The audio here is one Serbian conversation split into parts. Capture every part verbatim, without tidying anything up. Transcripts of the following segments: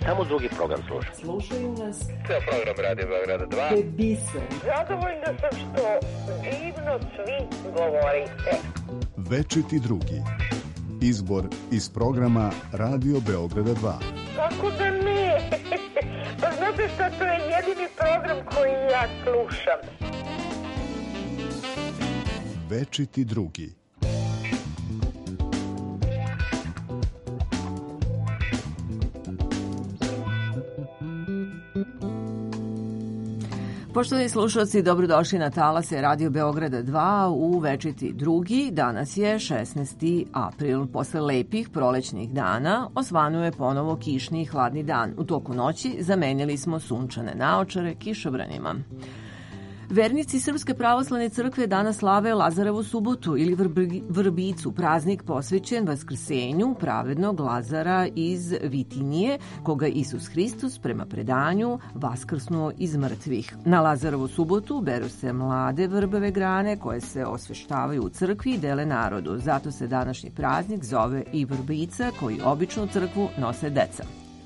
Samo drugi program slušam. Slušaju nas. Ceo program Radio Beograda dva. To je biser. Zadovoljna sam što divno svi govorite. Večiti drugi. Izbor iz programa Radio Beograda dva. Kako da ne? Pa znate šta, to je jedini program koji ja slušam. Večiti drugi. Poštovani slušalci, dobrodošli na talase Radio Beograda dva u Večiti drugi. Danas je šesnaesti april. Posle lepih prolećnih dana osvanuo je ponovo kišni i hladni dan. U toku noći zamenjali smo sunčane naočare kišobranima. Vernici Srpske pravoslavne crkve danas slave Lazarevu subotu ili vrbicu, praznik posvećen vaskrsenju pravednog Lazara iz Vitinije, koga Isus Hristos prema predanju vaskrsnuo iz mrtvih. Na Lazarevu subotu beru se mlade vrbove grane koje se osveštavaju u crkvi i dele narodu. Zato se današnji praznik zove i vrbica, koji obično u crkvu nose deca.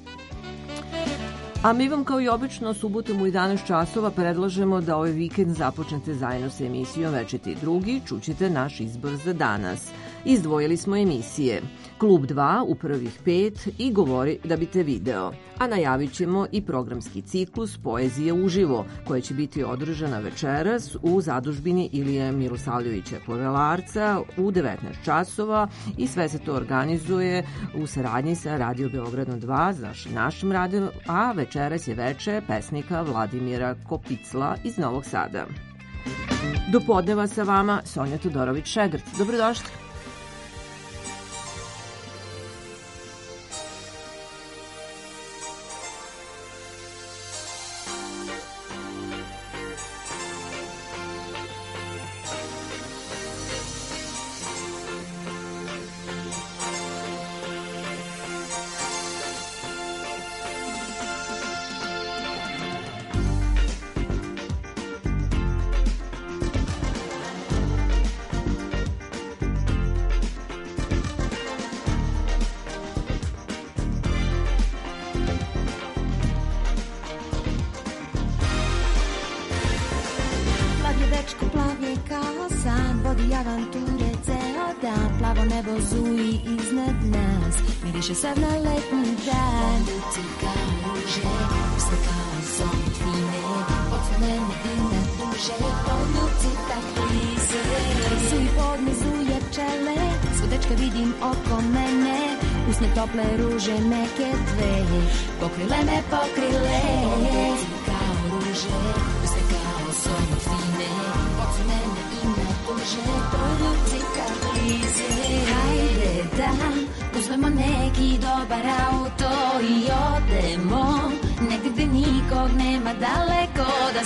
A mi vam kao i obično subotom u jedanaest časova predlažemo da ovaj vikend započnete zajedno sa emisijom Večiti drugi. Čućete naš izbor za danas. Izdvojili smo emisije Klub dva u prvih pet i Govori da bi te video. A najavit ćemo i programski ciklus Poezije uživo, koja će biti održana večeras u zadužbini Ilije Milosavljevića Povelarca u devetnaest časova i sve se to organizuje u saradnji sa Radio Beogradom dva, znači našim radijom, a večeras je veče pesnika Vladimira Kopicla iz Novog Sada. Do podneva sa vama Sonja Todorović-Šegrc. Dobrodošli. Miriše sav na letni dan. Ljuci kao ruže, usta kao somotine, otvorene i na duže, poljuci tak blize. Su i podmezuje pčele, svodečka vidim oko mene, usne tople ruže neke dve, pokrile me, pokrile. Ljuci kao ruže, usta kao somotine, otvorene i na duže, poljuci tak blize. Hajde da uzmemo neki dobar auto i odemo negdje gde nikog nema, daleko da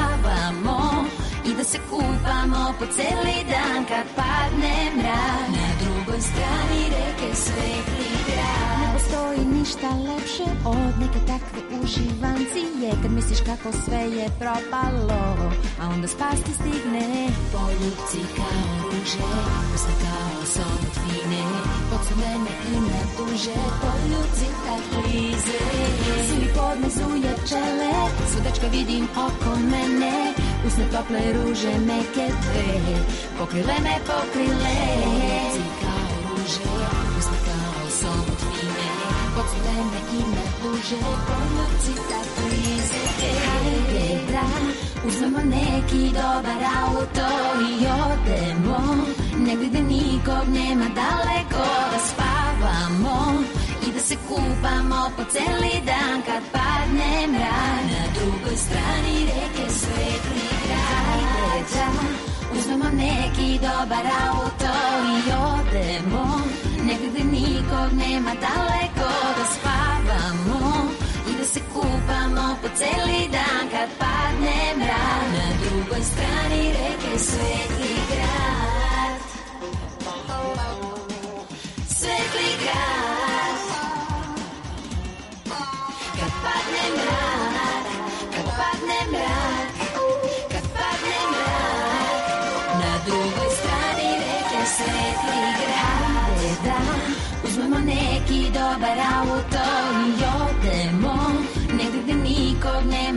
spavamo i da se kupamo po celi dan kad padne mrak. Na drugoj strani reke svetli grad. Ne postoji ništa lepše od neke takve uživancije, kad misliš kako sve je propalo, a onda spas ti stigne. Poljubci kao ruže, usta kao somotvine, podsumene i na duže, poljubci tak blize. Su i podmezuje pčele, svudačka vidim oko mene, usne tople ruže neke dve, pokrile me, pokrile. Poljubci kao ruže, usta kao somotvine, podsumene i na duže, poljubci tak blize. Hajde da uzmemo neki dobar auto i odemo negdje gde nikog nema, daleko da spavamo i da se kupamo po celi dan kad padne mrak. Na drugoj strani reke svetli grad. Hajde da uzmemo neki dobar auto i odemo negdje gde nikog nema, daleko da spavamo i da se kupamo po celi dan kad padne mrak. Na drugoj strani reke svetli grad. Svetli grad. Kad padne mrak, kad padne mrak, kad padne mrak. Na drugoj strani reke svetli grad. Da uzmemo neki dobar auto i odemo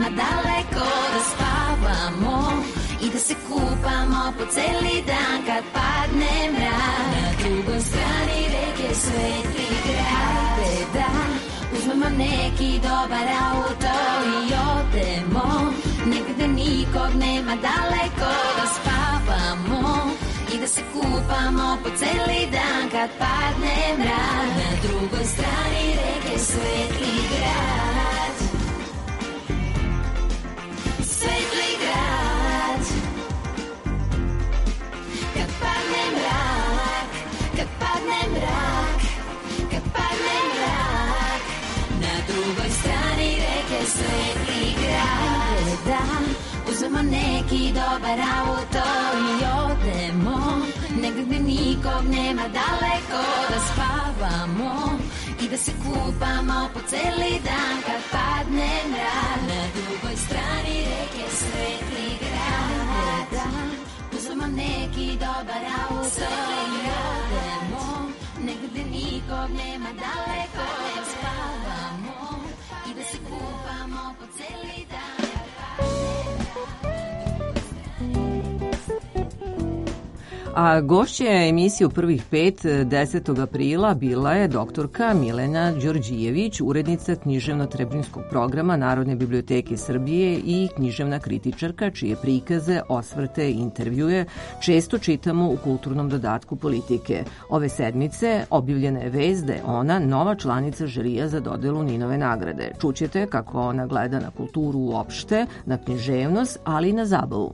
daleko da spavamo i da se kupamo po celi dan kad padne mrak. Na drugoj strani reke svetli grad, da uzmemo neki dobar auto i odemo negde nikog nema, daleko da spavamo i da se kupamo po celi dan kad padne mrak. Na drugoj strani reke svetli grad, svetli grad. Kad padne mrak, kad padne mrak, kad padne mrak. Na drugoj strani reke svetli grad, da uzmemo neki dobar auto i odemo negdje gdje nikog nema, daleko da spavamo i da se kupamo po celi dan kad padne mrak. Na drugoj strani reke svetli grad, da uzmemo neki dobar auto i odemo negdje gdje nikog nema, daleko da spavamo i da se kupamo po celi dan. A gošća emisije u prvih pet desetog aprila bila je doktorka Milena Đorđijević, urednica književno-trebrinskog programa Narodne biblioteke Srbije i književna kritičarka, čije prikaze, osvrte i intervjue često čitamo u kulturnom dodatku Politike. Ove sedmice objavljena je vest da je ona nova članica žirija za dodelu Ninove nagrade. Čućete kako ona gleda na kulturu uopšte, na književnost, ali i na zabavu.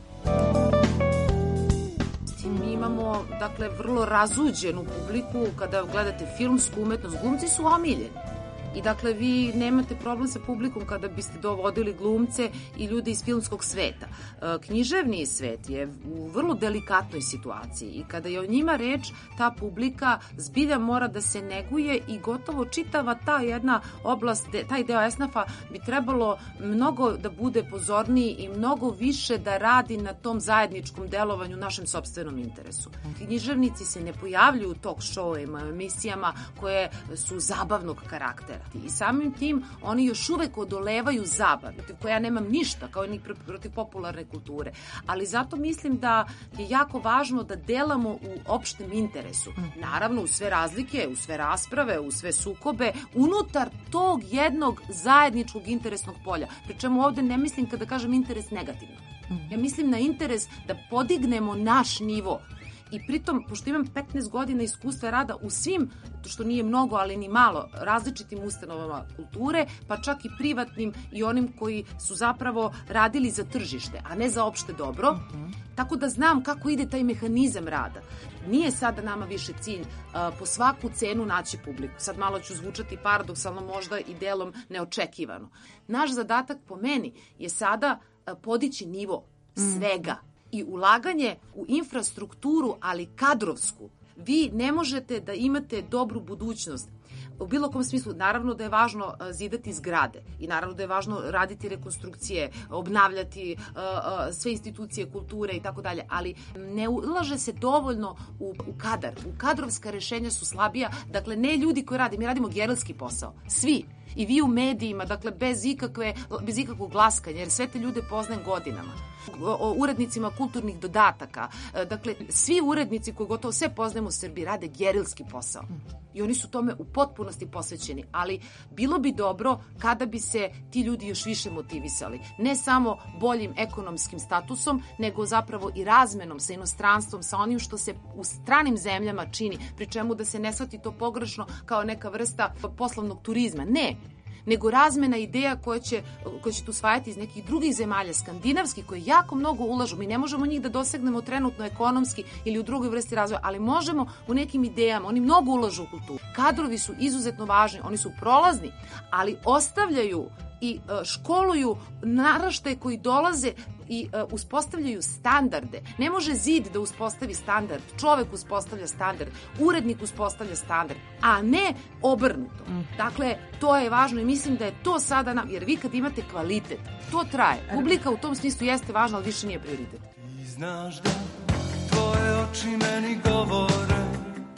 Imamo, dakle, vrlo razuđenu publiku. Kada gledate filmsku umetnost, glumci su omiljeni. I dakle, vi nemate problem sa publikom kada biste dovodili glumce i ljude iz filmskog sveta. Književni svet je u vrlo delikatnoj situaciji i kada je o njima reč, ta publika zbilja mora da se neguje i gotovo čitava ta jedna oblast, taj deo esnafa bi trebalo mnogo da bude pozorniji i mnogo više da radi na tom zajedničkom delovanju, našem sopstvenom interesu. Književnici se ne pojavljuju u talk showima, emisijama koje su zabavnog karaktera. I samim tim oni još uvek odolevaju zabavi, protiv koja ja nemam ništa, kao ni protiv popularne kulture. Ali zato mislim da je jako važno da delamo u opštem interesu. Naravno, u sve razlike, u sve rasprave, u sve sukobe, unutar tog jednog zajedničkog interesnog polja. Pri čemu ovde ne mislim kada kažem interes negativno. Ja mislim na interes da podignemo naš nivo. I pritom, pošto imam petnaest godina iskustva rada u svim, što nije mnogo, ali ni malo, različitim ustanovama kulture, pa čak i privatnim i onim koji su zapravo radili za tržište, a ne za opšte dobro, uh-huh. Tako da znam kako ide taj mehanizam rada. Nije sada nama više cilj uh, po svaku cenu naći publiku. Sad malo ću zvučati paradoksalno, možda i delom neočekivano. Naš zadatak po meni je sada uh, podići nivo svega. Uh-huh. I ulaganje u infrastrukturu, ali kadrovsku. Vi ne možete da imate dobru budućnost. U bilo kom smislu, naravno da je važno zidati zgrade i naravno da je važno raditi rekonstrukcije, obnavljati uh, uh, sve institucije kulture i tako dalje, ali ne ulaže se dovoljno u, u kadar. U kadrovska rešenja su slabija, dakle ne ljudi koji rade, mi radimo gerilski posao, svi. I vi u medijima, dakle bez ikakve, bez ikakvog glaskanja, jer sve te ljude poznajem godinama. O urednicima kulturnih dodataka, dakle svi urednici koji gotovo sve poznajemo u Srbiji rade gerilski posao. I oni su tome u potpunosti posvećeni, ali bilo bi dobro kada bi se ti ljudi još više motivisali. Ne samo boljim ekonomskim statusom, nego zapravo i razmenom sa inostranstvom, sa onim što se u stranim zemljama čini, pri čemu da se ne shvati to pogrešno kao neka vrsta poslovnog turizma. Ne, nego razmena ideja koje će, koje ćete usvajati iz nekih drugih zemalja, skandinavskih, koje jako mnogo ulažu. Mi ne možemo njih da dosegnemo trenutno ekonomski ili u drugoj vrsti razvoja, ali možemo u nekim idejama. Oni mnogo ulažu u kulturu. Kadrovi su izuzetno važni, oni su prolazni, ali ostavljaju i školuju naraštaje koji dolaze i uh, uspostavljaju standarde. Ne može zid da uspostavi standard, čovek uspostavlja standard, urednik uspostavlja standard, a ne obrnuto. Mm. Dakle, to je važno i mislim da je to sada nam, jer vi kad imate kvalitet, to traje. Publika u tom smislu jeste važna, ali više nije prioritet. Ti znaš da tvoje oči meni govore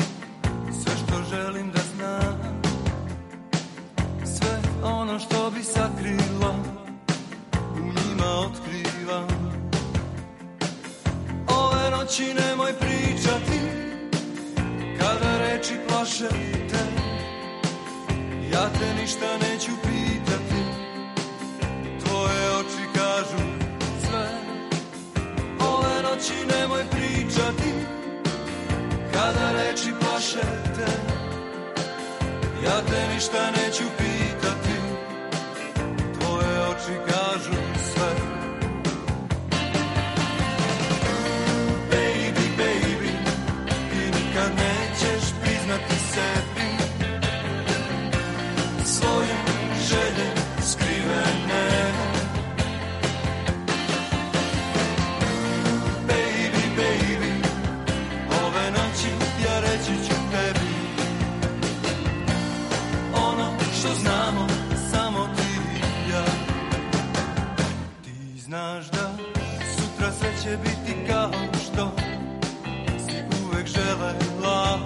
sve što želim da znam, sve ono što bi sakrilo noći nemoj pričati, kada reči plaše te, ja te ništa neću pitati, tvoje oči kažu sve. Ove noći nemoj pričati, kada reči plaše te, ja te ništa neću pitati, tvoje oči kažu sve. Baby, baby, ti nikad nećeš priznati sebi svoje želje skrivene. Baby, baby, ove noći ja reći ću tebi ono što znamo samo ti i ja. Ti znaš da sutra sve će biti kao što si uvek želela,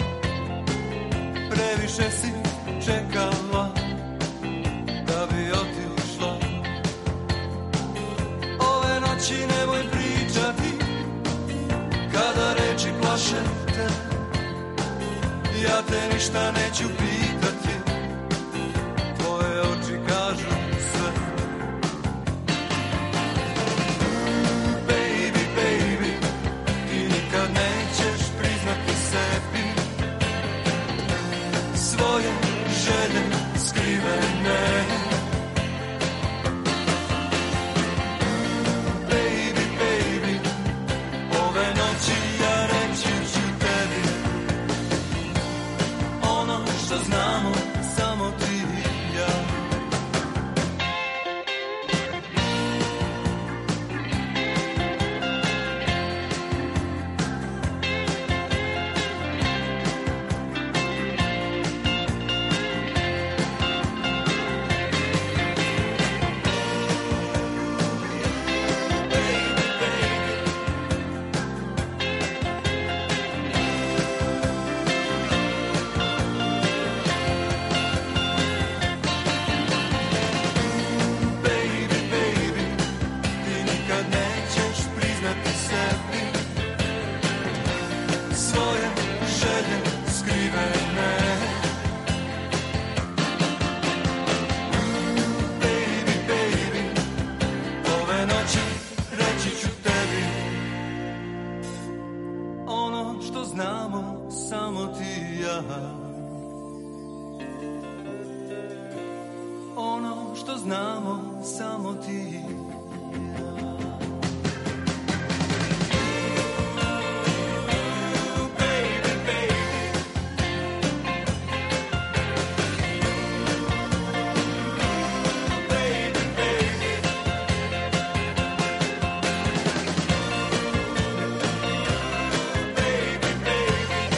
previše si čekala da bi otišla. Ove noći nemoj pričati, kada reči plaše te, ja te ništa neću pitati, tvoje oči kažu sve. Baby, baby, ti nikad nećeš priznati sebi svoje želje skrivene. Baby, baby, ove noći ja reći ću tebi ono što znamo samo ti i ja. Baby, baby, ti nikad nećeš priznati sebi svoje želje skrivene. Baby, baby, ove noći reći ću tebi ono što znamo samo ti i ja. Ono što znamo samo ti i ja. Baby, baby, baby, baby, baby, baby.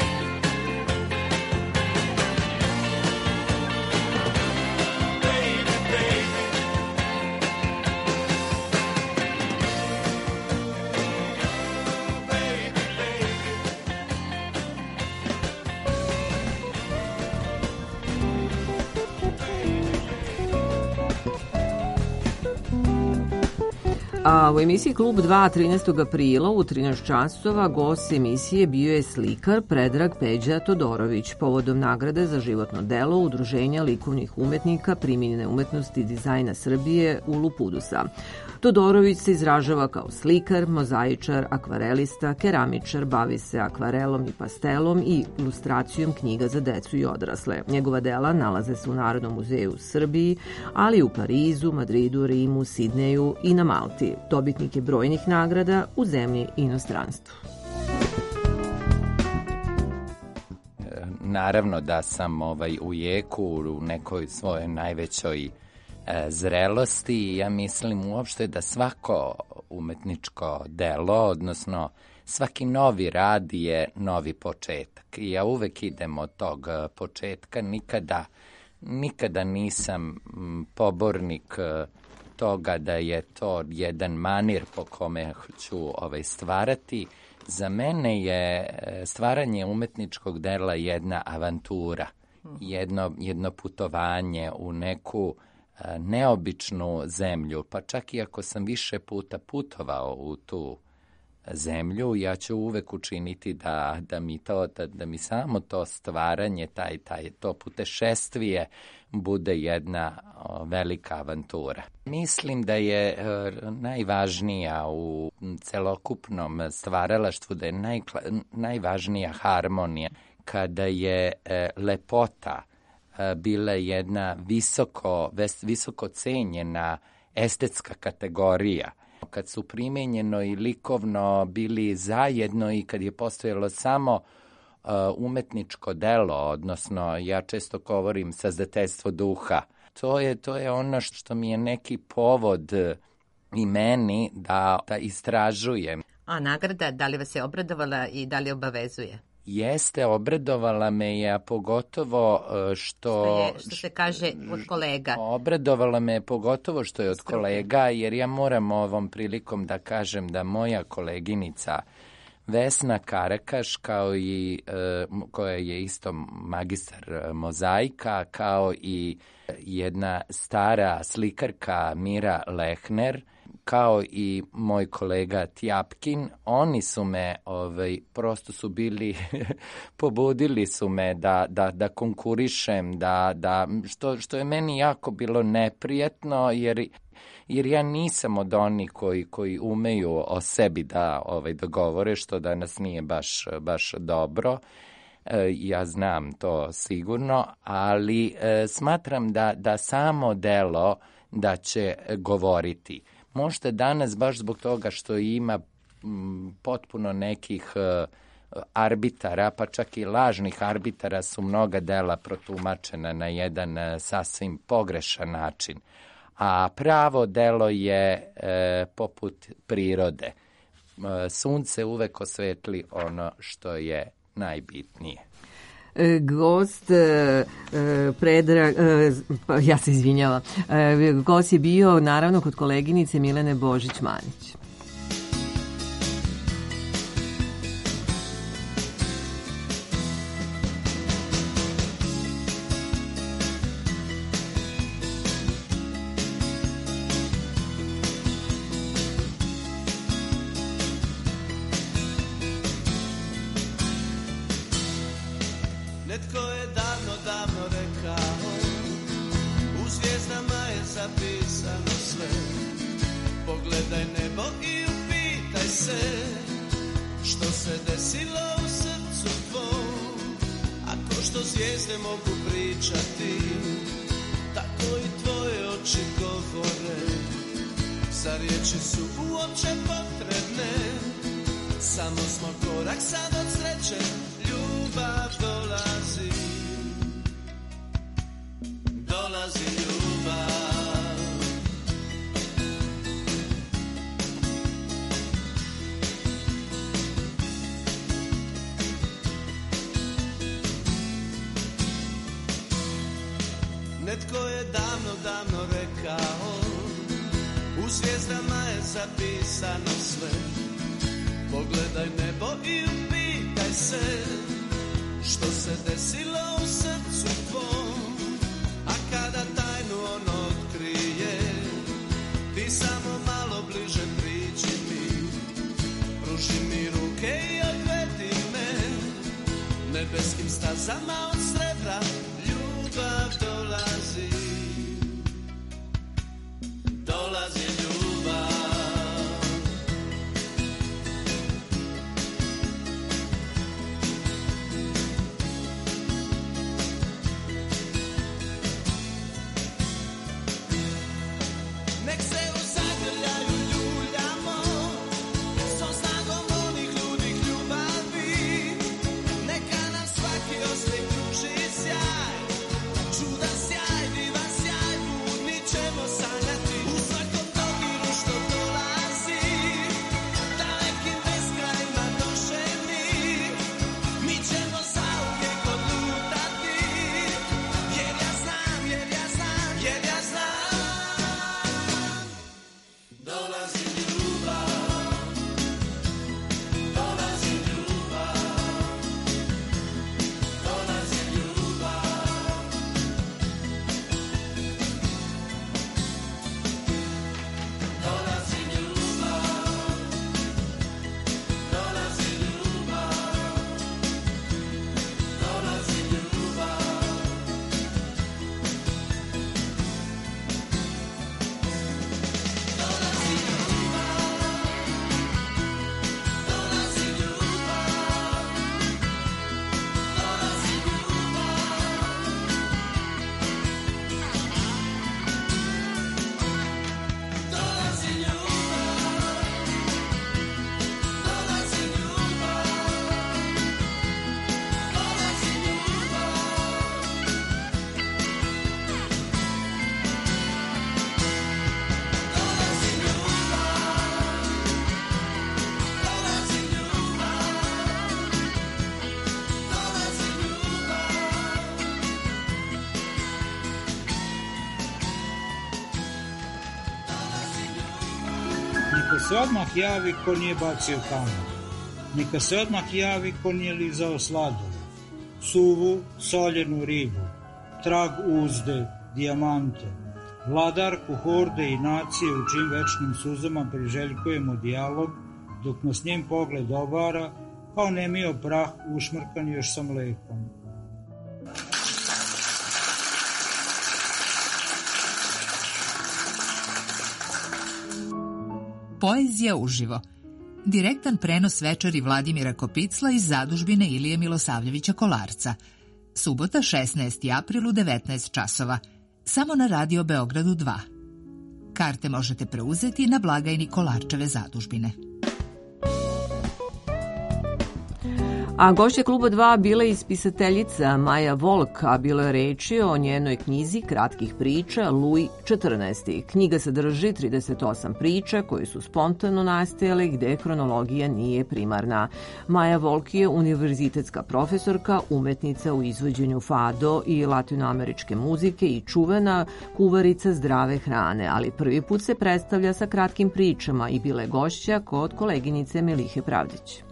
A u emisiji Klub dva trinaestog aprila u trinaest časova gost emisije bio je slikar Predrag Peđa Todorović povodom nagrade za životno delo Udruženja likovnih umetnika primijenjene umetnosti i dizajna Srbije u Lupudusa. Todorović se izražava kao slikar, mozaičar, akvarelista, keramičar, bavi se akvarelom i pastelom i ilustracijom knjiga za decu i odrasle. Njegova dela nalaze se u Narodnom muzeju u Srbiji, ali i u Parizu, Madridu, Rimu, Sidneju i na Malti. Dobitnik je brojnih nagrada u zemlji i inostranstvu. Naravno da sam ovaj, u jeku, u nekoj svojoj najvećoj e, zrelosti i ja mislim uopšte da svako umetničko delo, odnosno svaki novi rad je novi početak. I ja uvek idem od tog početka, nikada, nikada nisam pobornik toga da je to jedan manir po kome ću ovaj, stvarati. Za mene je stvaranje umetničkog dela jedna avantura, jedno, jedno putovanje u neku a, neobičnu zemlju, pa čak i ako sam više puta putovao u tu zemlju, ja ću uvek učiniti da, da, mi, to, da, da mi samo to stvaranje, taj, taj, to putešestvije bude jedna o, velika avantura. Mislim da je e, najvažnija u celokupnom stvaralaštvu, da je naj, najvažnija harmonija, kada je e, lepota e, bila jedna visoko, ves, visoko cenjena estetska kategorija. Kad su primenjeno i likovno bili zajedno i kad je postojalo samo uh, umetničko delo, odnosno ja često govorim sazdateljstvo duha, to je, to je ono što mi je neki povod i meni da, da istražujem. A nagrada, da li vas je obradovala i da li obavezuje? Jeste, obradovala me je, a pogotovo što... Što, je, što se kaže od kolega. Obradovala me je pogotovo što je od kolega, jer ja moram ovom prilikom da kažem da moja koleginica Vesna Karakaš, kao i, koja je isto magistar mozaika, kao i jedna stara slikarka Mira Lehner, kao i moj kolega Tjapkin, oni su me, ovaj, prosto su bili, pobudili su me da, da, da konkurišem, da, da, što, što je meni jako bilo neprijetno, jer, jer ja nisam od onih koji, koji umeju o sebi da ovaj, dogovore, što danas nije baš, baš dobro. E, ja znam to sigurno, ali e, smatram da, da samo delo da će govoriti. Možda danas, baš zbog toga što ima m, potpuno nekih uh, arbitara, pa čak i lažnih arbitara, su mnoga dela protumačena na jedan uh, sasvim pogrešan način. A pravo delo je uh, poput prirode. Uh, sunce uvek osvetli ono što je najbitnije. Gost Predrag, ja se izvinjala, gost je bio naravno kod koleginice Milene Božić-Manić. Netko je davno, davno rekao, u zvijezdama je zapisano sve. Pogledaj nebo i upitaj se, što se desilo u srcu tvom. A kada tajnu on otkrije, ti samo malo bliže priđi mi. Pruži mi ruke i odvedi me, nebeskim stazama od srebra ljubav dolazi. Dolazi ljubav. Nek se u zagrljaju ljuljamo, so snagom onih ludih ljubavi. Neka nam svaki oslik Neka se odmah javi ko nije bacio kamen. Neka se odmah javi ko nije lizao sladoled, suvu, soljenu ribu, trag uzde, dijamante, vladarku horde i nacije u čim večnim suzama priželjkujemo dijalog, dok nas njen pogled obara, kao nemio prah ušmrkan još sa mlekom. Poezija uživo. Direktan prenos večeri Vladimira Kopicla iz zadužbine Ilije Milosavljevića Kolarca. Subota, šesnaesti april u devetnaest časova. Samo na Radio Beogradu dva. Karte možete preuzeti na blagajni Kolarčeve zadužbine. A gošća Kluba dva bila je ispisateljica Maja Volk, a bilo je reči o njenoj knjizi kratkih priča Luj četrnaesti. Knjiga sadrži trideset osam priča koje su spontano nastajale gde kronologija nije primarna. Maja Volk je univerzitetska profesorka, umetnica u izvođenju fado i latinoameričke muzike i čuvena kuvarica zdrave hrane, ali prvi put se predstavlja sa kratkim pričama i bila je gošća kod koleginice Melihe Pravdić.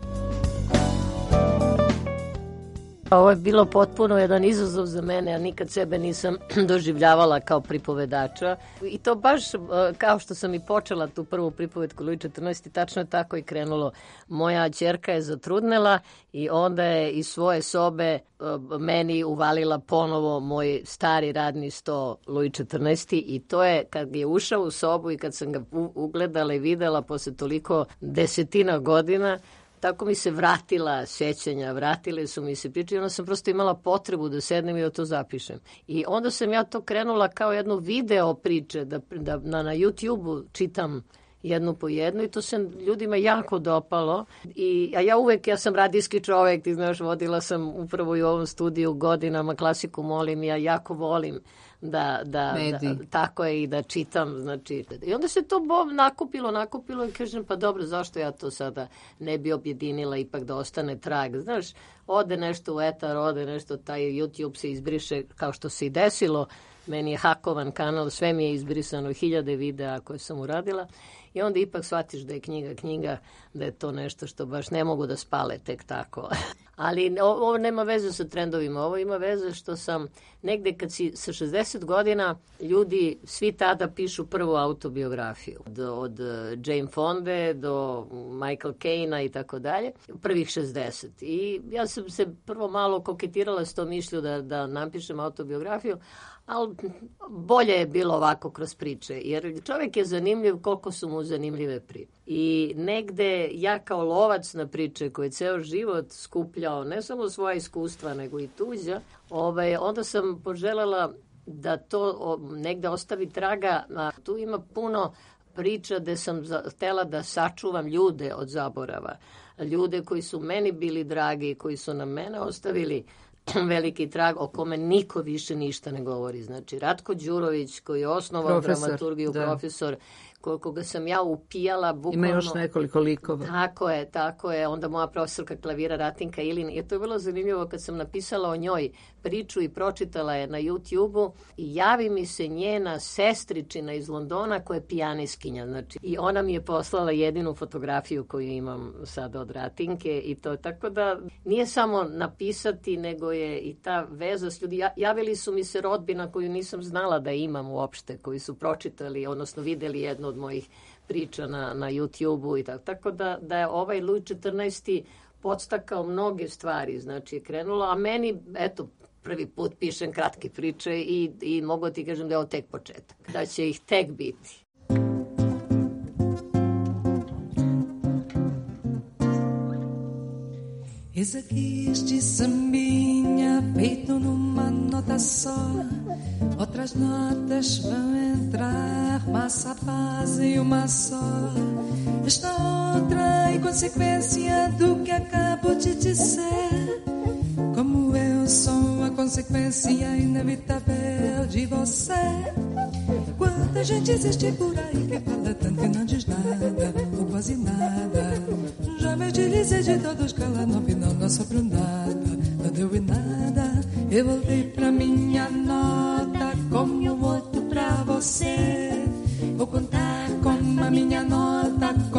Ovo je bilo potpuno jedan izazov za mene, a nikad sebe nisam doživljavala kao pripovedača. I to baš kao što sam i počela tu prvu pripovetku Luj četrnaesti, tačno je tako i krenulo. Moja ćerka je zatrudnela i onda je iz svoje sobe meni uvalila ponovo moj stari radni sto Luj četrnaesti i to je kad je ušao u sobu i kad sam ga ugledala i videla posle toliko desetina godina, tako mi se vratila sećanja, vratile su mi se priče i onda sam prosto imala potrebu da sednem i da to zapišem. I onda sam ja to krenula kao jedno video priče, da, da na, na YouTube-u čitam jednu po jednu i to se ljudima jako dopalo. I, a ja uvek, ja sam radijski čovek, ti znaš, vodila sam upravo i u ovom studiju godinama, klasiku molim, ja jako volim da, da, da tako je i da čitam, znači. I onda se to bo, nakupilo, nakupilo i kažem, pa dobro, zašto ja to sada ne bi objedinila ipak da ostane trag, znaš, ode nešto u etar, ode nešto, taj YouTube se izbriše kao što se i desilo, meni je hakovan kanal, sve mi je izbrisano, hiljade videa koje sam uradila i onda ipak shvatiš da je knjiga knjiga, da je to nešto što baš ne mogu da spale tek tako. Ali ovo nema veze sa trendovima, ovo ima veze što sam negde kad si sa šezdeset godina, ljudi svi tada pišu prvu autobiografiju. Od, od Jane Fonde do Michael Caine i tako dalje, prvih šezdeset. I ja sam se prvo malo koketirala s tom mišlju da, da napišem autobiografiju, ali bolje je bilo ovako kroz priče, jer čovjek je zanimljiv koliko su mu zanimljive priče. I negde ja kao lovac na priče koji je ceo život skupljao, ne samo svoja iskustva, nego i tuđa, ovaj, onda sam poželjela da to negde ostavi traga. A tu ima puno priča gde sam htela da sačuvam ljude od zaborava. Ljude koji su meni bili dragi, koji su na mene ostavili veliki trag o kome niko više ništa ne govori. Znači, Ratko Đurović koji je osnovao dramaturgiju, da. Profesor, koga sam ja upijala bukvalno. Ima još nekoliko likova. Tako je, tako je. Onda moja profesorka klavira Ratinka Ilin. I to je bilo zanimljivo kad sam napisala o njoj priču i pročitala je na YouTube-u i javi mi se njena sestričina iz Londona koja je pijaniskinja. Znači, i ona mi je poslala jedinu fotografiju koju imam sada od Ratinke i to tako da nije samo napisati, nego je i ta veza s ljudi. Javili su mi se rodbina koju nisam znala da imam uopšte, koji su pročitali, odnosno videli jednu od mojih priča na, na YouTube-u i tako. Tako da, da je ovaj Luj četrnaesti podstakao mnoge stvari, znači je krenulo, a meni, eto, prvi put pišem kratke priče i, i mogu ti kažem da je ovo tek početak, da će ih tek biti. Eis aqui este sambinha feito numa nota só. Outras notas vão entrar, massa, paz e uma só. Esta outra é consequência do que acabo de dizer. Como eu sou a consequência inevitável de você. Quanta gente existe por aí que fala tanto e não diz nada, ou quase nada. Já me utilizei de todos que ela no final não sobrou nada, não deu em nada. Eu voltei pra minha nota como outro pra você. Vou contar com a minha nota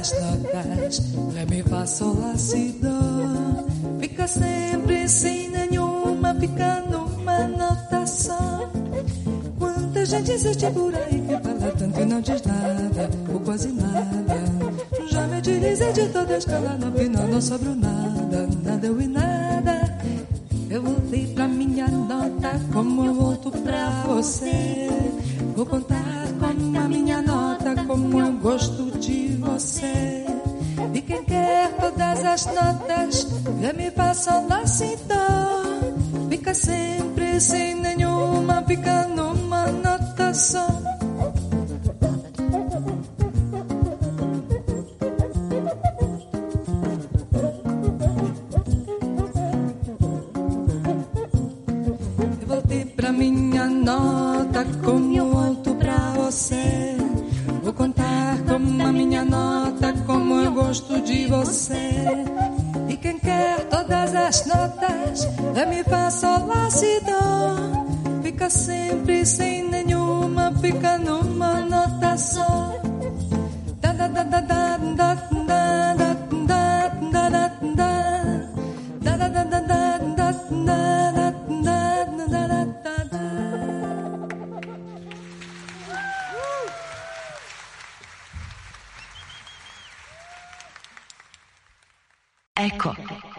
as notas, Ré, Mi, Fá, Sol, Lá, Si, Dó. Fica sempre sem nenhuma, fica numa nota só. Quanta gente existe por aí que fala tanto e não diz nada, ou quase nada. Já me utilizei de toda a escala, no final não sobrou nada, nada eu e nada. Eu voltei pra minha nota como eu volto pra você. Vou contar como a minha nota, como eu gosto de você. E quem quer todas as notas, Ré, Mi, Fá, Sol, Lá, Si, Dó. Fica sempre sem nenhuma, fica numa nota só. Eu voltei pra minha nota como eu volto pra você. Vou contar como a minha nota, como eu gosto de você. E quem quer todas as notas, Ré, Mi, Fá, Sol, Lá, Si, Dó. Fica sempre sem nenhuma, fica numa nota só. Da da da da da da da da da da da da da da da da Eko.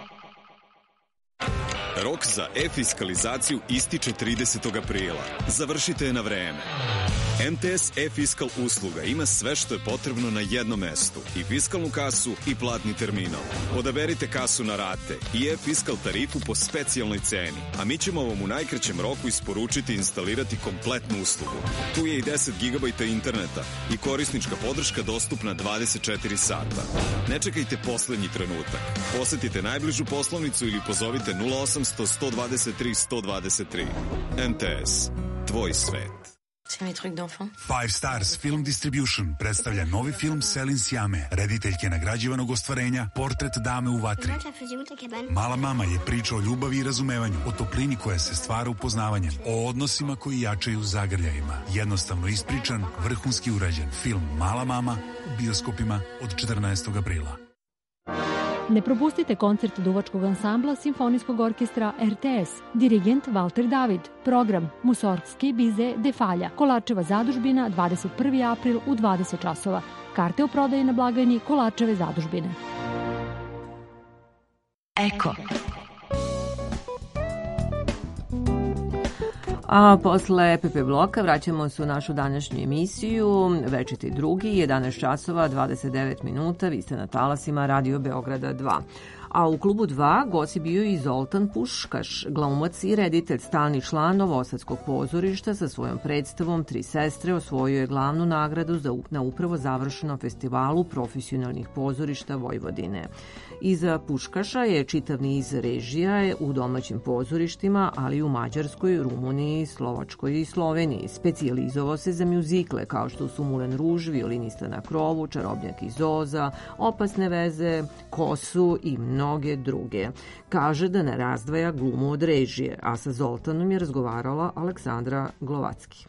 Rok za e-fiskalizaciju ističe tridesetog aprila. Završite je na vreme. M T S e-fiskal usluga ima sve što je potrebno na jednom mestu. I fiskalnu kasu i platni terminal. Odaberite kasu na rate i e-fiskal tarifu po specijalnoj ceni. A mi ćemo vam u najkraćem roku isporučiti i instalirati kompletnu uslugu. Tu je i deset gigabajta interneta i korisnička podrška dostupna dvadeset četiri sata. Ne čekajte poslednji trenutak. Posetite najbližu poslovnicu ili pozovite nula osamsto, sto dvadeset tri, sto dvadeset tri. M T S. Tvoj svet. C'est mes trucs d'enfant. Five Stars Film Distribution predstavlja novi film Selin Sjame, rediteljke nagrađivanog ostvarenja Portret dame u vatri. Mala mama je priča o ljubavi i razumevanju, o toplini koja se stvara upoznavanjem, o odnosima koji jačaju zagrljajima. Jednostavno ispričan, vrhunski urađen film Mala mama u bioskopima od četrnaestog aprila. Ne propustite koncert duvačkog ansambla Simfonijskog orkestra R T S. Dirigent Valter David. Program Musorgski Bize de Falja. Kolarčeva zadužbina dvadeset prvi april u dvadeset časova. Karte u prodaji na blagajni Kolarčeve zadužbine. Eko. A posle P P bloka vraćamo se u našu današnju emisiju Večiti drugi, jedanaest časova, dvadeset devet minuta, vi ste na talasima Radio Beograda dva. A u klubu dva gost je bio i Zoltan Puškaš, glumac i reditelj, stalni član Novosadskog pozorišta. Sa svojom predstavom Tri sestre osvojio je glavnu nagradu za, na upravo završenom festivalu profesionalnih pozorišta Vojvodine. Iza Puškaša je čitav niz režija u domaćim pozorištima, ali i u Mađarskoj, Rumuniji, Slovačkoj i Sloveniji. Specijalizovao se za mjuzikle kao što su Mulen Ruž, Violinista na krovu, Čarobnjak iz Oza, Opasne veze, Kosu i mnoge druge. Kaže da ne razdvaja glumu od režije, a sa Zoltanom je razgovarala Aleksandra Glovacki.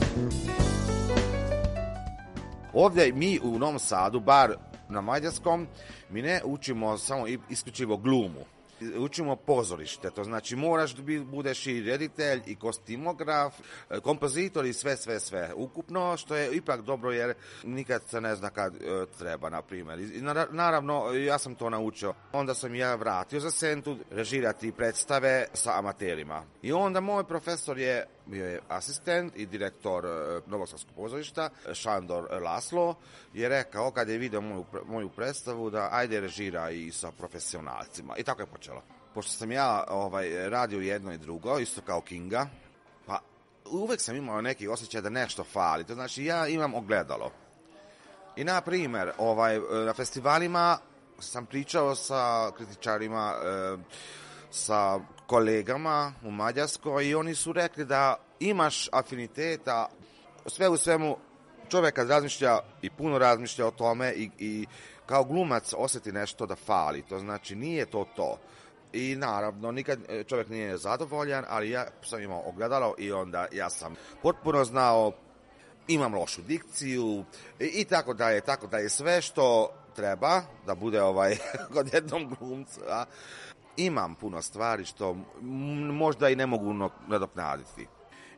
Ovdje mi u Novom Sadu, bar na mađarskom, mi ne učimo samo isključivo glumu. Učimo pozorište, to znači moraš da budeš i reditelj, i kostimograf, kompozitor i sve, sve, sve ukupno, što je ipak dobro jer nikad se ne zna kad e, treba, na primjer. I naravno, ja sam to naučio. Onda sam ja vratio za Sentu režirati predstave sa amaterima. I onda moj profesor je bio je asistent i direktor e, Novosadskog pozorišta, Šandor Laslo, je rekao kad je vidio moju, moju predstavu da ajde režira i sa profesionalcima. I tako je počelo. Pošto sam ja ovaj, radio jedno i drugo, isto kao Kinga, pa uvek sam imao neki osjećaj da nešto fali. To znači ja imam ogledalo. I na primjer, ovaj, na festivalima sam pričao sa kritičarima, e, sa kolegama u Mađarskoj i oni su rekli da imaš afiniteta, sve u svemu čovjek kad razmišlja i puno razmišlja o tome i, i kao glumac osjeti nešto da fali, to znači nije to to. I naravno, nikad čovjek nije zadovoljan, ali ja sam imao ogledalo i onda ja sam potpuno znao, imam lošu dikciju i, i tako dalje, tako dalje. Sve što treba da bude ovaj kod jednom glumcu, a imam puno stvari što m- možda i ne mogu no- nadoknaditi.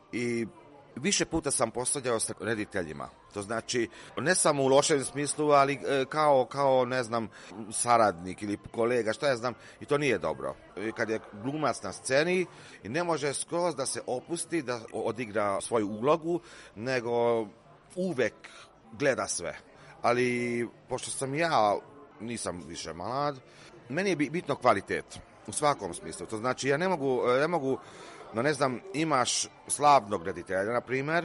I više puta sam postavljao sa rediteljima. To znači, ne samo u lošem smislu, ali e, kao, kao, ne znam, saradnik ili kolega, šta ja znam, i to nije dobro. I kad je glumac na sceni i ne može skroz da se opusti, da odigra svoju ulogu, nego uvek gleda sve. Ali, pošto sam ja, nisam više mlad, meni je bitno kvalitet u svakom smislu. To znači, ja ne mogu, ne mogu no ne znam, imaš slavnog reditelja, na primjer,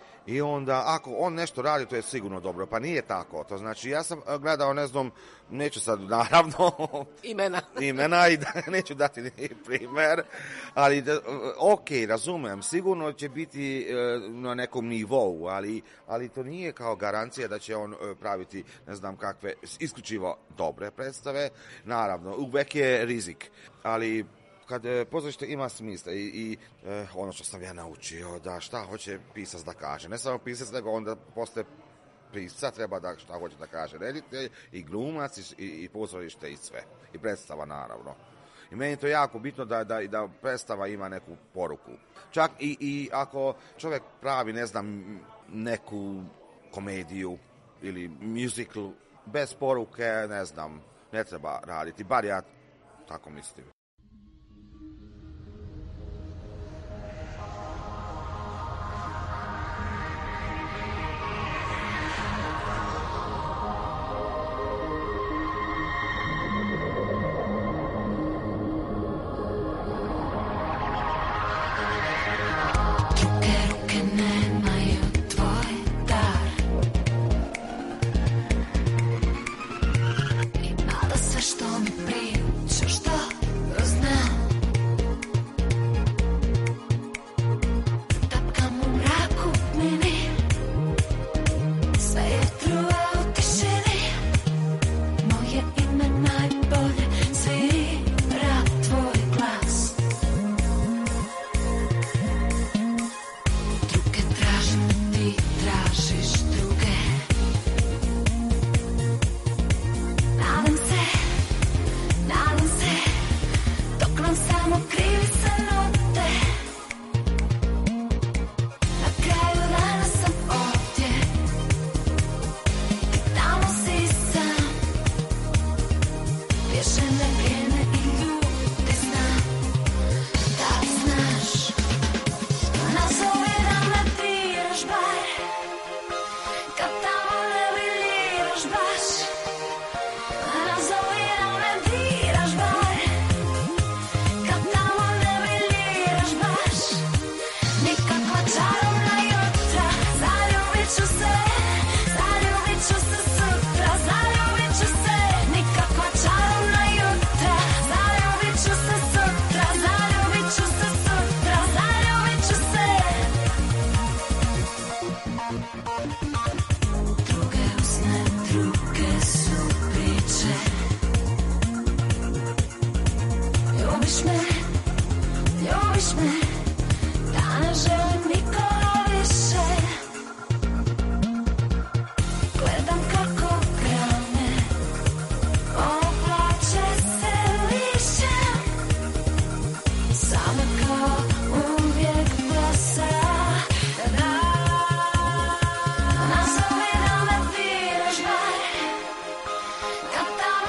i onda ako on nešto radi, to je sigurno dobro. Pa nije tako. To znači, ja sam gledao, ne znam, neću sad naravno imena, imena i da, neću dati ni primjer, ali da, ok, razumem, sigurno će biti na nekom nivou, ali, ali to nije kao garancija da će on praviti, ne znam kakve, isključivo dobre predstave. Naravno, uvek je rizik, ali kad pozorište ima smisla i, i eh, ono što sam ja naučio, da šta hoće pisac da kaže. Ne samo pisac, nego onda posle pisca treba da šta hoće da kaže reditelj i glumac i, i pozorište i sve. I predstava naravno. I meni je to jako bitno da, da, da predstava ima neku poruku. Čak i, i ako čovjek pravi, ne znam, neku komediju ili musical bez poruke, ne znam, ne treba raditi. Bar ja tako mislim.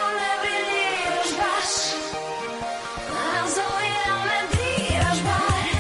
Baš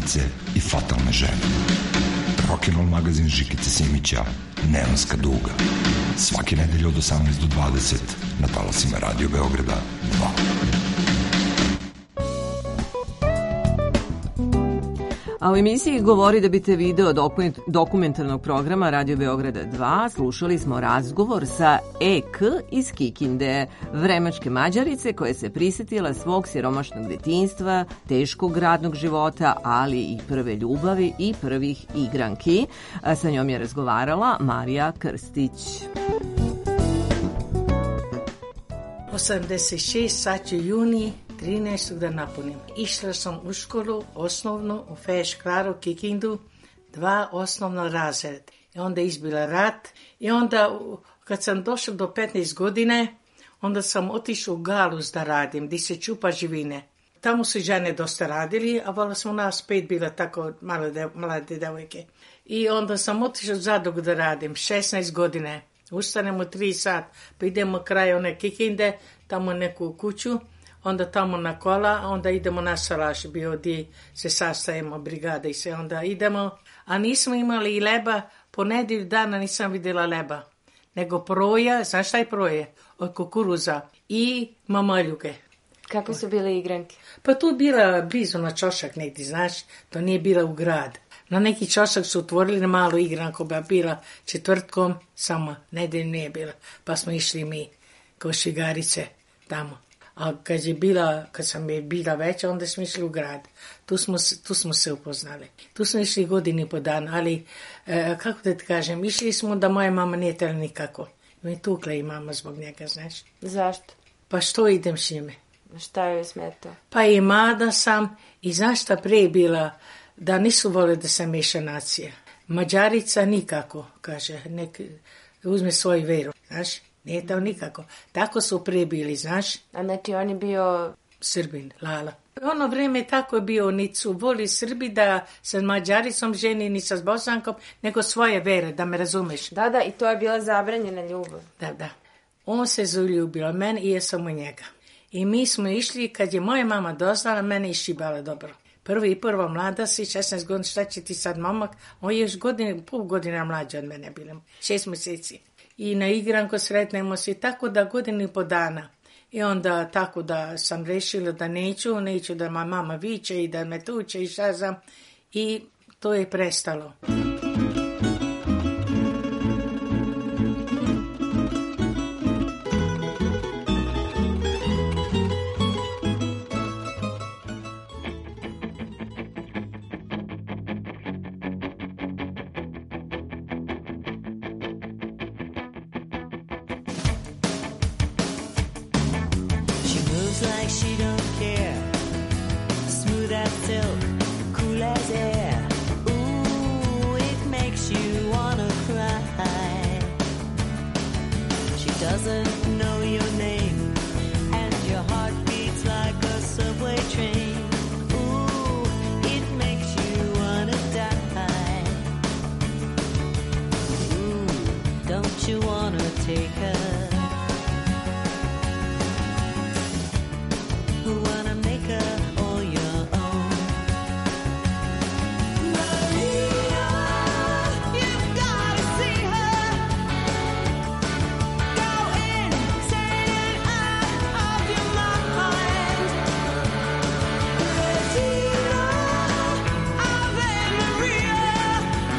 kraljice i fatalne žene. Rock'n'Roll magazin Žikice Simića, Neonska duga. Svake nedelje od osamnaest do dvadeset na talasima Radio Beograda dva. A u emisiji Govori da bite video dokumentarnog programa Radio Beograda dva slušali smo razgovor sa E K iz Kikinde, vremačke Mađarice koja se prisetila svog siromašnog detinjstva, teškog radnog života, ali i prve ljubavi i prvih igranki. A sa njom je razgovarala Marija Krstić. osamdeset šest, sad ću juni trinaestog da napunim. Išla sam u školu, osnovnu, u Feš Klaru, Kikindu, dva osnovna razred. I onda izbila rat. I onda, kad sam došla do petnaest godine, onda sam otišla u Galuz da radim, gdje se čupa živine. Tamo su žene dosta radili, a vala smo nas pet bila tako male, de, mlade devojke. I onda sam otišla u Zadog da radim, šesnaest godine. Ustanemo tri sat, pa idemo kraj one Kikinde, tamo neku kuću, onda tamo na kola, onda idemo na Salaš, bio gdje se sastajemo, brigada i sve, onda idemo. A nismo imali i leba, po nedelju dana nisam vidjela leba, nego proja, znaš šta je proje? Od kukuruza i mamaljuge. Kako su bile igranke? Pa tu bila blizu na čošak negdje, znaš, to nije bila u grad. Na neki čošak su otvorili na malu igranku, ba bila četvrtkom, samo nedelju nije bila, pa smo išli mi ko šigarice tamo. A kad je bila, kad sam je bila veća, onda smo išli u grad. Tu smo, tu smo se upoznali. Tu smo išli godini po dan, ali, e, kako da ti kažem, išli smo da moja mama nije tela nikako. Mi tukla i mama zbog njega, znaš. Zašto? Pa što idem s njime? Šta joj smeta? Pa i mada sam, i znaš šta prije bila, da nisu vole da sam meša nacija. Mađarica nikako, kaže, nek uzme svoju veru, znaš. Nije to nikako. Tako su prije bili, znaš. A znači on je bio... Srbin, Lala. Ono vrijeme tako je bio, ni su voli Srbi da sa Mađaricom ženi, ni sa Bosankom, nego svoje vere, da me razumeš. Da, da, i to je bila zabranjena ljubav. Da, da. On se zaljubio meni i ja sam u njega. I mi smo išli, kad je moja mama doznala, mene išibala dobro. Prvi i prva mlada si, šesnaest godina, šta će ti sad momak? On je još godine, pol godina mlađa od mene bilo, šest mjeseci. I na igranku sretnemo se tako da godinu i po dana. I onda tako da sam rešila da neću, neću da ma mama viče i da me tuče i šta znam. I to je prestalo. Like she don't care, smooth as silk, cool as air. Ooh, it makes you wanna cry. She doesn't know your name, and your heart beats like a subway train. Ooh, it makes you wanna die. Ooh, don't you wanna take her? Wanna make her all your own. Maria, you've gotta see her. Go insane and out of your mind. Regina, Ave Maria.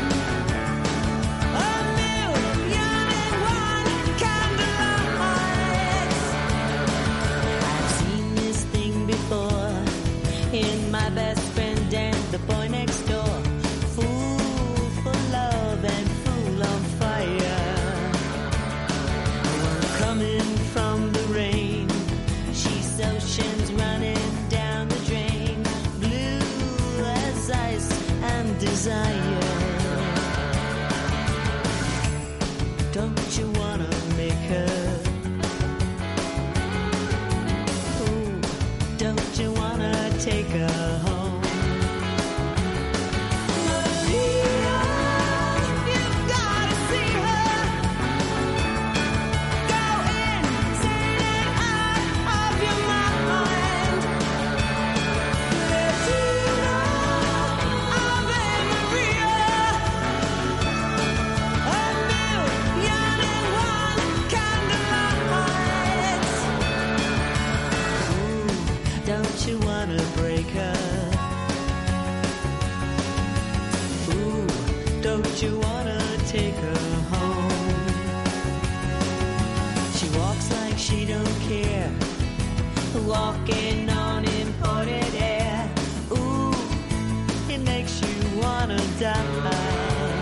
A million and one candlelights. I've seen this before in my best friend and the boy next door. Fool for love and fool on fire. One coming from the rain. She's oceans running down the drain. Blue as ice and desire. Don't you wanna make her? Don't you wanna take her home? Maria, you've gotta see her. Go insane and out of your mind. Regina, walking on imported air. Ooh, it makes you wanna die.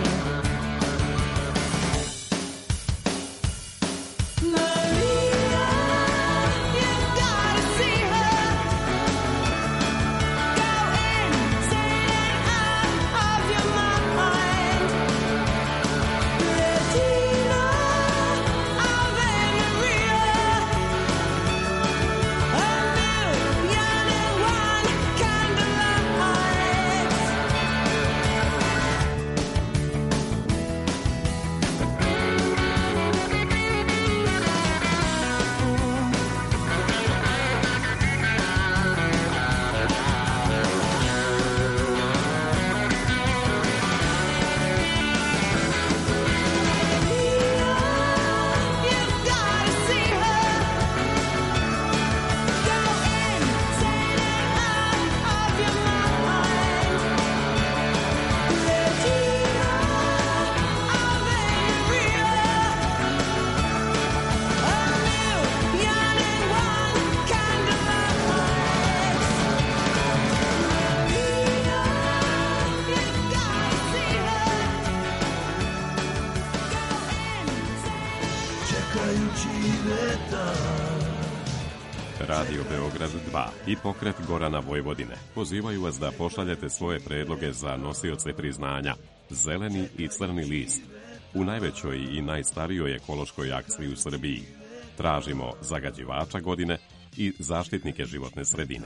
Radio Beograd dva i pokret Gorana Vojvodine pozivaju vas da pošaljete svoje predloge za nosioce priznanja Zeleni i Crni list u najvećoj i najstarijoj ekološkoj akciji u Srbiji. Tražimo zagađivača godine i zaštitnike životne sredine.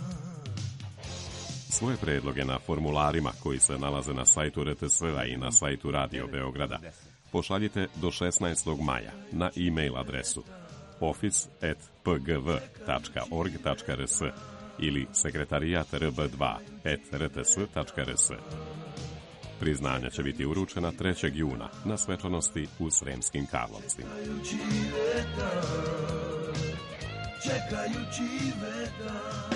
Svoje predloge na formularima koji se nalaze na sajtu R T S-a i na sajtu Radio Beograda pošaljite do šesnaestog maja na e-mail adresu office at p g v tačka org tačka r s ili sekretarijat r b dva at r t s tačka r s. Priznanja će biti uručena trećeg juna na svečanosti u Sremskim Karlovcima. Čekajući vetar.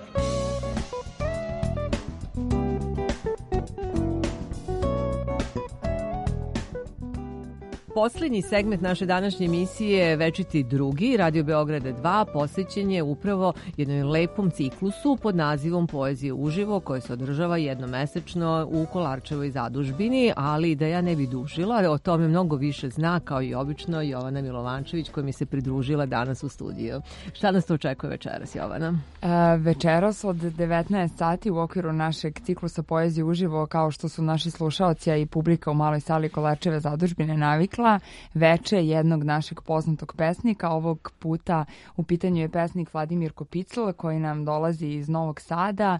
Poslednji segment naše današnje emisije Večiti drugi, Radio Beograda dva, posvećen je upravo jednom lepom ciklusu pod nazivom Poezije uživo, koje se održava jednomesečno u Kolarčevoj zadužbini, ali da ja ne bi dužila, o tome mnogo više zna, kao i obično, Jovana Milovančević, koja mi se pridružila danas u studiju. Šta nas to očekuje večeras, Jovana? E, večeras od devetnaest sati u okviru našeg ciklusa Poezije uživo, kao što su naši slušaoci, a i publika u maloj sali Kolarčeve zadužbine navikla, veče jednog našeg poznatog pesnika. Ovog puta u pitanju je pesnik Vladimir Kopicl, koji nam dolazi iz Novog Sada.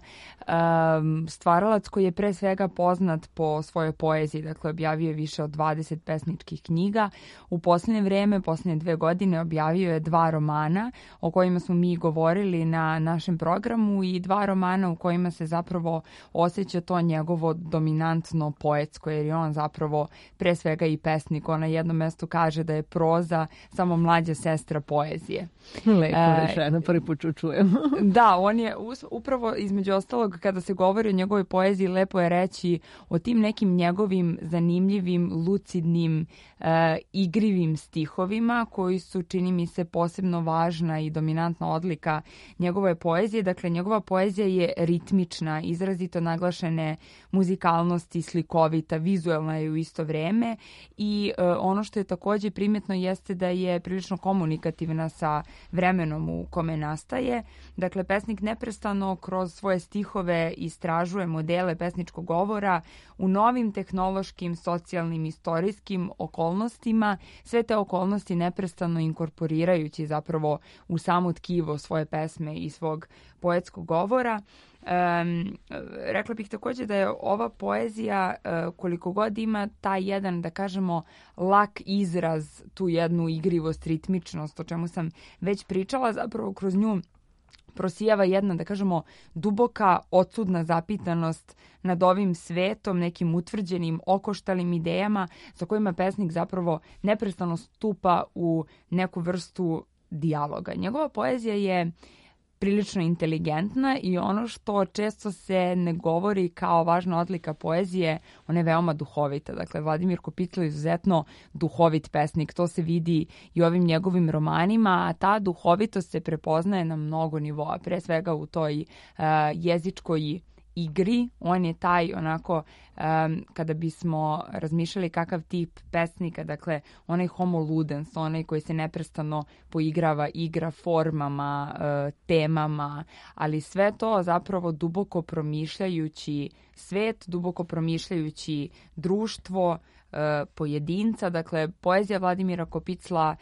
Stvaralac koji je pre svega poznat po svojoj poeziji, dakle objavio je više od dvadeset pesničkih knjiga. U posljednje vreme, posljednje dve godine, objavio je dva romana o kojima smo mi govorili na našem programu i dva romana u kojima se zapravo osjeća to njegovo dominantno poetsko, jer je on zapravo pre svega i pesnik. On na jednom mestu kaže da je proza samo mlađa sestra poezije. Lepo e, rečeno, prvi put čujem. Da, on je upravo između ostalog, kada se govori o njegovoj poeziji, lepo je reći o tim nekim njegovim zanimljivim, lucidnim, e, igrivim stihovima koji su, čini mi se, posebno važna i dominantna odlika njegove poezije. Dakle, njegova poezija je ritmična, izrazito naglašene muzikalnosti, slikovita, vizuelna je u isto vreme i e, ono što je takođe primjetno jeste da je prilično komunikativna sa vremenom u kome nastaje. Dakle, pesnik neprestano kroz svoje stihove istražuje modele pesničkog govora u novim tehnološkim, socijalnim, istorijskim okolnostima, sve te okolnosti neprestano inkorporirajući zapravo u samo tkivo svoje pesme i svog poetskog govora. Um, rekla bih također da je ova poezija, uh, koliko god ima taj jedan, da kažemo, lak izraz, tu jednu igrivost, ritmičnost, o čemu sam već pričala, zapravo kroz nju prosijava jedna, da kažemo, duboka, odsudna zapitanost nad ovim svetom, nekim utvrđenim, okoštalim idejama sa kojima pesnik zapravo neprestano stupa u neku vrstu dijaloga. Njegova poezija je prilično inteligentna i ono što često se ne govori kao važna odlika poezije, ona je veoma duhovita. Dakle, Vladimir Kopiclo je izuzetno duhovit pesnik, to se vidi i ovim njegovim romanima, a ta duhovitost se prepoznaje na mnogo nivoa, pre svega u toj uh, jezičkoj igri. On je taj onako, um, kada bismo razmišljali kakav tip pesnika, dakle onaj homo ludens, onaj koji se neprestano poigrava, igra formama, uh, temama, ali sve to zapravo duboko promišljajući svet, duboko promišljajući društvo, pojedinca. Dakle, poezija Vladimira Kopicla,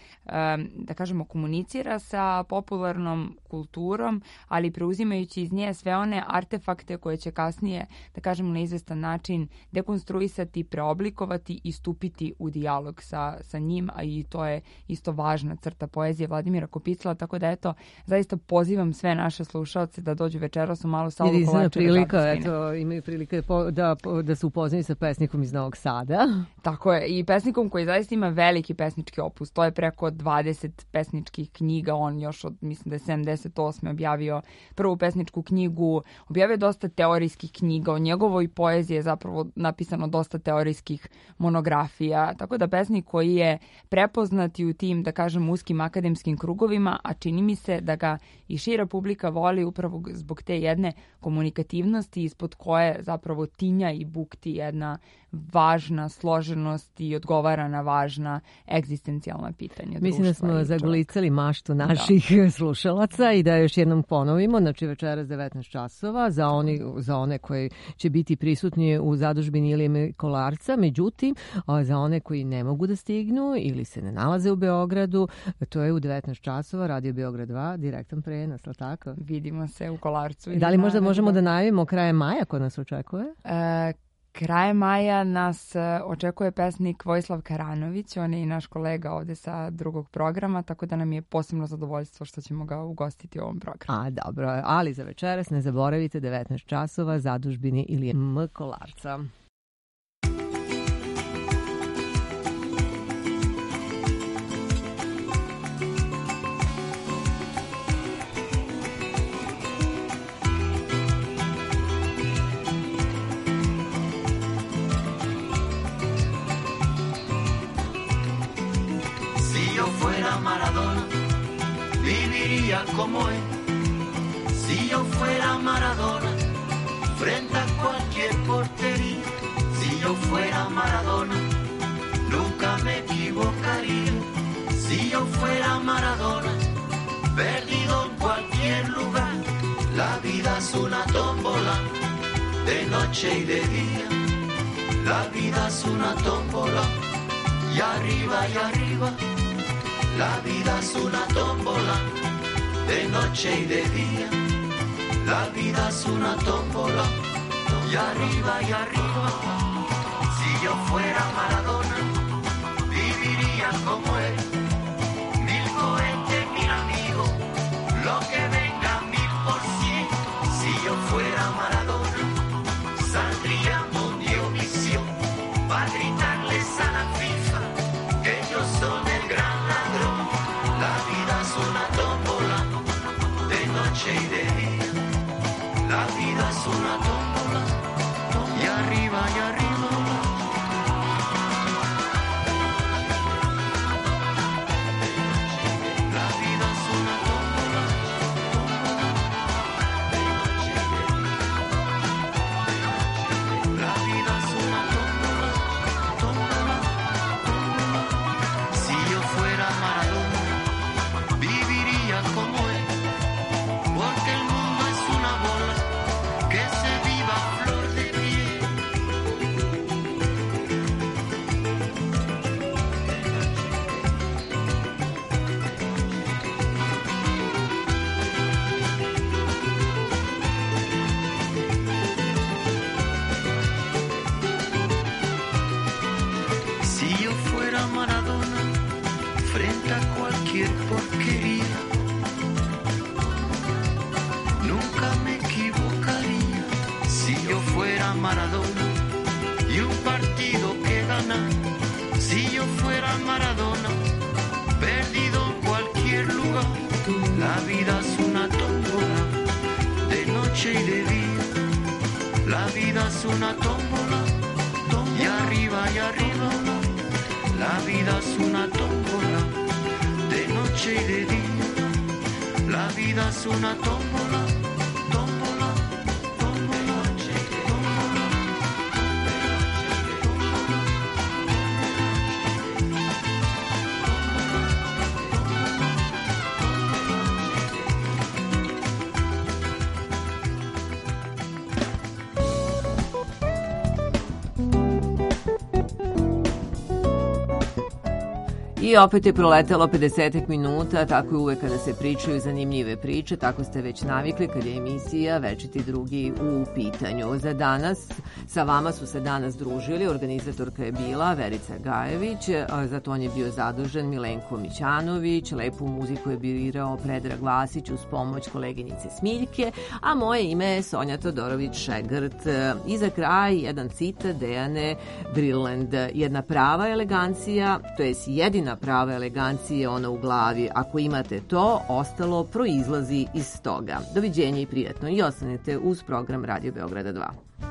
da kažemo, komunicira sa popularnom kulturom, ali preuzimajući iz nje sve one artefakte koje će kasnije, da kažemo, na izvestan način dekonstruisati, preoblikovati i stupiti u dijalog sa, sa njim, a i to je isto važna crta poezije Vladimira Kopicla, tako da eto, zaista pozivam sve naše slušalce da dođu večeras u malu salu Kolarčeve prilika, eto, imaju prilike da, da se upoznaju sa pesnikom iz Novog Sada. Tako je, i pesnikom koji zaista ima veliki pesnički opus, to je preko dvadeset pesničkih knjiga, on još od, mislim da je sedamdeset osme objavio prvu pesničku knjigu, objavio dosta teorijskih knjiga, o njegovoj poeziji je zapravo napisano dosta teorijskih monografija, tako da pesnik koji je prepoznat i u tim, da kažem, uskim akademskim krugovima, a čini mi se da ga i šira publika voli upravo zbog te jedne komunikativnosti ispod koje zapravo tinja i bukti jedna važna složenost i odgovara na važna egzistencijalna pitanja. Mislim da smo zaglicali maštu naših da. slušalaca i da još jednom ponovimo, znači večeras devetnaest časova za, oni, za one koji će biti prisutni u zadužbini Ilije Kolarca, međutim za one koji ne mogu da stignu ili se ne nalaze u Beogradu, to je u devetnaest časova, Radio Beograd dva, direktan prenos, ali tako? Vidimo se u Kolarcu. Da li možda možemo da najavimo kraje maja ko nas očekuje? E, Kraje maja nas očekuje pesnik Vojislav Karanović, on je i naš kolega ovde sa drugog programa, tako da nam je posebno zadovoljstvo što ćemo ga ugostiti u ovom programu. A, dobro, ali za večeras ne zaboravite devetnaest časova zadužbini Ilije M. Kolarca. Maradona, viviría como él. Si yo fuera Maradona, frente a cualquier portería. Si yo fuera Maradona, nunca me equivocaría. Si yo fuera Maradona, perdido en cualquier lugar. La vida es una tómbola, de noche y de día. La vida es una tómbola, y arriba y arriba. La vida es una tómbola, de noche y de día. La vida es una tómbola, y arriba y arriba. Si yo fuera Maradona, viviría como él. Mil cohetes, mil amigos, lo que venga mil por cien. Si yo fuera Maradona, saldría Mundiovisión para gritarles a la FIFA que ellos son el gran ladrón. La vida es una tómbola, de noche y de día. La vida es una tómbola, y arriba y arriba. La vida es una tómbola, de noche y de día. La vida es una tómbola, tómbola, tómbola. Si yo fuera Maradona, viviría como él, porque el mundo es una bola que se viva a flor de piel. Si yo fuera Maradona, frente a cualquier porquería, nunca me equivocaría. Si yo fuera Maradona y un partido que ganar, si yo fuera Maradona, perdido en cualquier lugar. La vida es una tómbola, es una tómbola, y arriba y arriba, la vida es una tómbola, de noche y de día, la vida es una tómbola, tómbola, tómbola, de noche y de día, de noche y de I opet je proletelo pedesetak minuta, tako je uvek kada se pričaju zanimljive priče, tako ste već navikli kad je emisija Večiti drugi u pitanju. Za danas, sa vama su se danas družili, organizatorka je bila Verica Gajević, za ton je bio zadužen Milenko Mićanović, lepu muziku je birao Predrag Vasić uz pomoć koleginice Smiljke, a moje ime je Sonja Todorović-Šegrt. I za kraj jedan citat Dejane Brilland. Jedna prava elegancija, to je jedina prava elegancija je ona u glavi. Ako imate to, ostalo proizlazi iz toga. Doviđenja i prijatno i ostanete uz program Radio Beograda dva.